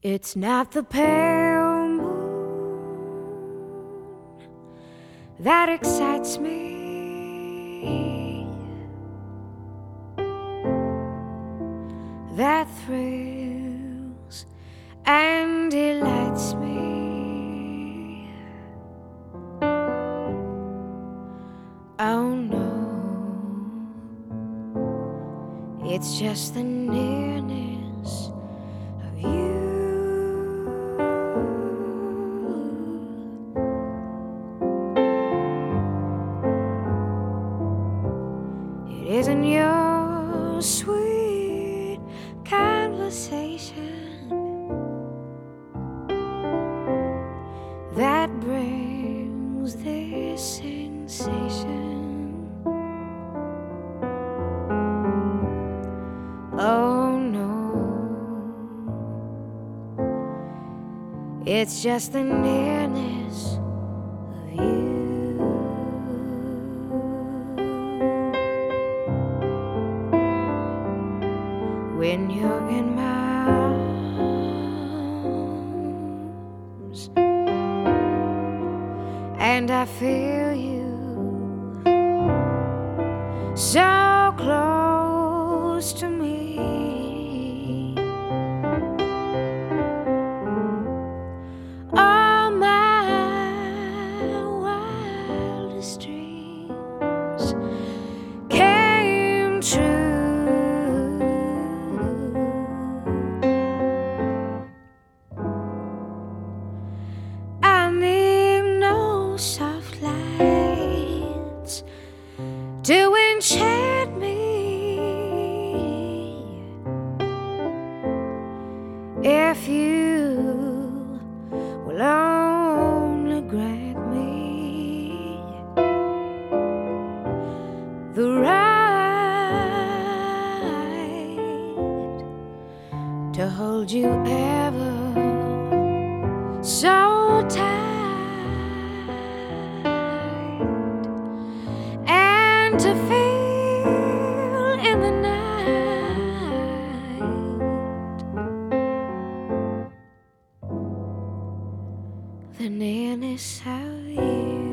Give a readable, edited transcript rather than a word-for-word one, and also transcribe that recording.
It's not the pale moon that excites me, that thrills and delights me. Oh no, it's just the nearness of you. It isn't your sweet conversation that brings this sensation. Oh no, it's just the nearness of you. When you're in my arms and I feel you so close to me, all my wildest dreams came true. I need no soft lights to enchant me. If you will only grant me the right to hold you ever so tight and to feel in the night the nearness of you.